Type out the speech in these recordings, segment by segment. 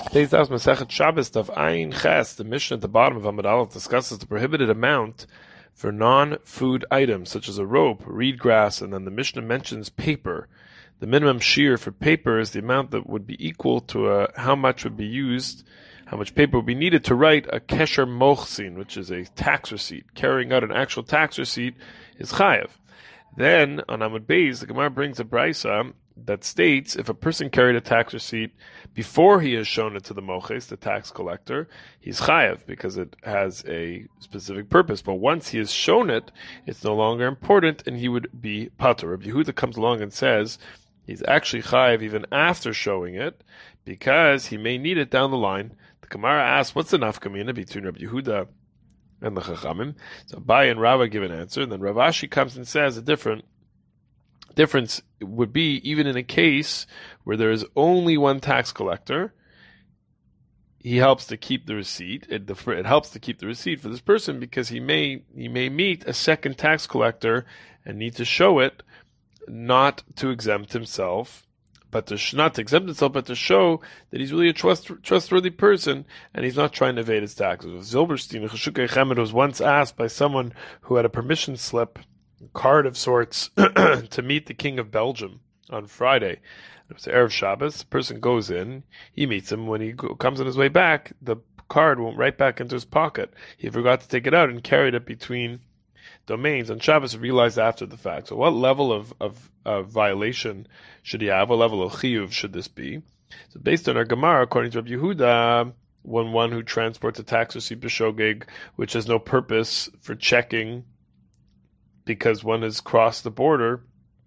Today's Daf Masechet Shabbos Daf Ayin Ches. The Mishnah at the bottom of Amud Aleph discusses the prohibited amount for non-food items such as a rope, reed grass, and then the Mishnah mentions paper. The minimum shear for paper is the amount that would be equal to how much would be used, how much paper would be needed to write a kesher mochsin, which is a tax receipt. Carrying out an actual tax receipt is chayav. Then on Amud Beis, the Gemara brings a brisa that states if a person carried a tax receipt before he has shown it to the moches, the tax collector, he's chayav because it has a specific purpose. But once he has shown it, it's no longer important, and he would be patur. Rabbi Yehuda comes along and says he's actually chayav even after showing it because he may need it down the line. The Gemara asks, what's the nafkamina between Rabbi Yehuda and the Chachamim? So Abai and Rava give an answer, and then Rav Ashi comes and says a difference would be even in a case where there is only one tax collector, he helps to keep the receipt. It helps to keep the receipt for this person because he may meet a second tax collector and need to show it, not to exempt himself, but to show that he's really a trustworthy person and he's not trying to evade his taxes. Zilberstein was once asked by someone who had a permission slip, card of sorts, to meet the King of Belgium on Friday. It was Erev Shabbos. The person goes in, he meets him. When he comes on his way back, the card went right back into his pocket. He forgot to take it out and carried it between domains on Shabbos, realized after the fact. So what level of violation should he have? What level of chiyuv should this be? So based on our Gemara, according to Rabbi Yehuda, one who transports a tax receipt b'shogeg, which has no purpose for checking because one has crossed the border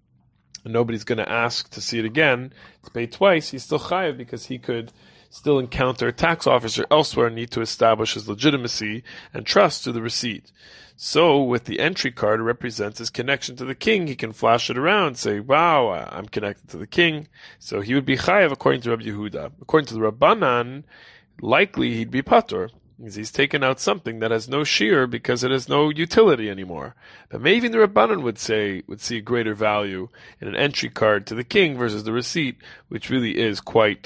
and nobody's going to ask to see it again, to pay twice, he's still chayav because he could still encounter a tax officer elsewhere and need to establish his legitimacy and trust to the receipt. So with the entry card, it represents his connection to the king. He can flash it around and say, wow, I'm connected to the king. So he would be chayav according to Rabbi Yehuda. According to the Rabbanan, likely he'd be patur. He's taken out something that has no shear because it has no utility anymore. But maybe even the Rabbanan would see a greater value in an entry card to the king versus the receipt, which really is quite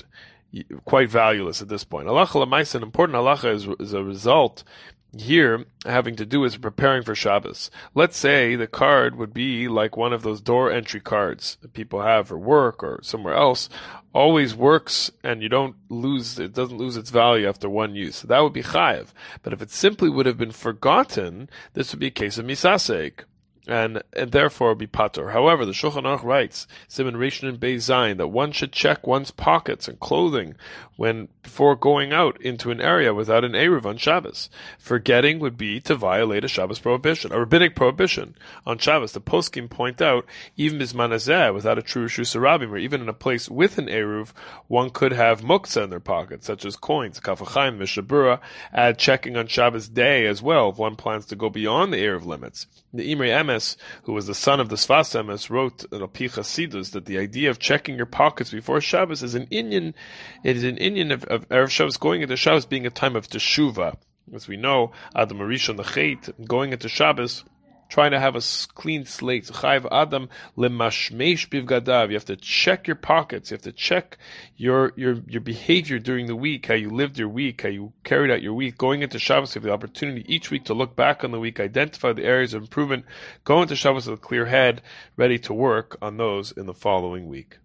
valueless at this point. Halacha l'maisa, an important halacha is a result here having to do with preparing for Shabbos. Let's say the card would be like one of those door entry cards that people have for work or somewhere else, always works and it doesn't lose its value after one use. So that would be chayav. But if it simply would have been forgotten, this would be a case of misasek. And therefore be patur. However, the Shulchan Aruch writes, Siman Rishon and Beis Zayin, that one should check one's pockets and clothing before going out into an area without an eruv on Shabbos. Forgetting would be to violate a Shabbos prohibition, a rabbinic prohibition on Shabbos. The poskim point out, even bisman hazeh, without a true reshus harabim, or even in a place with an eruv, one could have muktzah in their pockets, such as coins, Kaf HaChaim, Mishabura, add checking on Shabbos day as well if one plans to go beyond the eruv limits. The Imrei Emes, who was the son of the Sfas Emes, wrote in Alpi Chasidus that the idea of checking your pockets before Shabbos is an inyan. It is an inyan of Erev Shabbos, going into Shabbos being a time of teshuvah. As we know, Adam Arishon the Chet, going into Shabbos, trying to have a clean slate. Chayav Adam lemashmesh bivgadav. You have to check your pockets. You have to check your behavior during the week, how you lived your week, how you carried out your week. Going into Shabbos, you have the opportunity each week to look back on the week, identify the areas of improvement, go into Shabbos with a clear head, ready to work on those in the following week.